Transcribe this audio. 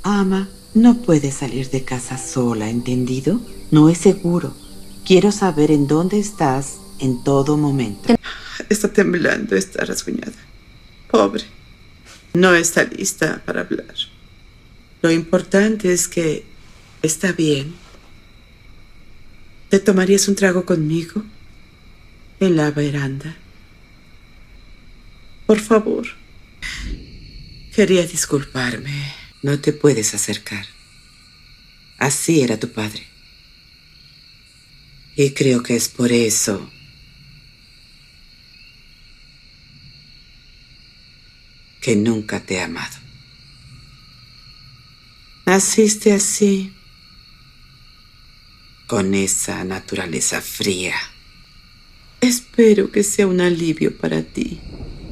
Ama, no puedes salir de casa sola, ¿entendido? No es seguro. Quiero saber en dónde estás en todo momento. Está temblando, está rasguñada. Pobre. No está lista para hablar. Lo importante es que está bien. ¿Te tomarías un trago conmigo? En la veranda. Por favor. Quería disculparme. No te puedes acercar. Así era tu padre. Y creo que es por eso que nunca te he amado. Naciste así, con esa naturaleza fría. Espero que sea un alivio para ti.